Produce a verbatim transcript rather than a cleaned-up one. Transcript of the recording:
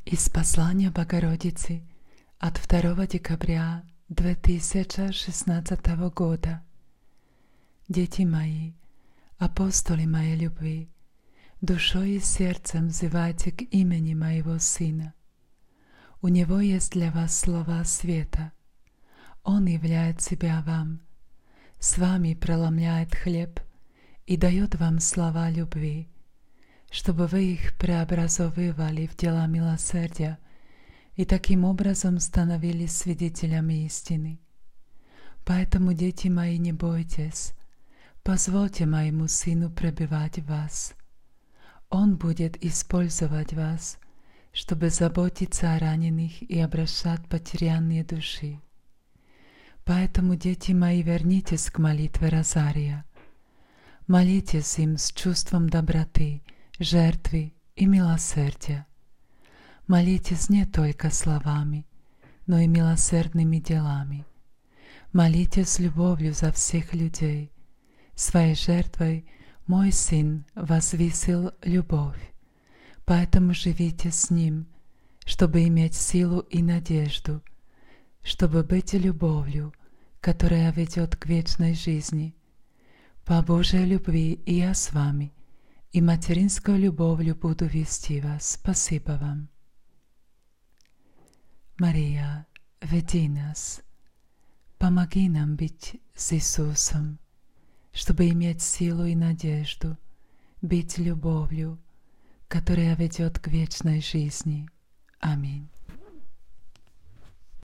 Из послания Богородицы от второго декабря две тысячи шестнадцатого года. Дети мои, апостоли моей любви, душой и сердцем взывайте к имени моего Сына. У Него есть для вас слова света. Он являет себя вам, с вами преломляет хлеб и дает вам слова любви, чтобы вы их преобразовывали в дела милосердия и таким образом становились свидетелями истины. Поэтому, дети мои, не бойтесь, позвольте моему Сыну пребывать в вас. Он будет использовать вас, чтобы заботиться о раненых и обращать потерянные души. Поэтому, дети мои, вернитесь к молитве Розария. Молитесь им с чувством доброты, жертвы и милосердия. Молитесь не только словами, но и милосердными делами. Молитесь с любовью за всех людей. Своей жертвой мой Сын возвысил любовь, поэтому живите с Ним, чтобы иметь силу и надежду, чтобы быть любовью, которая ведет к вечной жизни. По Божьей любви и я с вами, и материнской любовью буду вести вас. Спасибо вам. Мария, веди нас, помоги нам быть с Иисусом, чтобы иметь силу и надежду, быть любовью, которая ведет к вечной жизни. Аминь.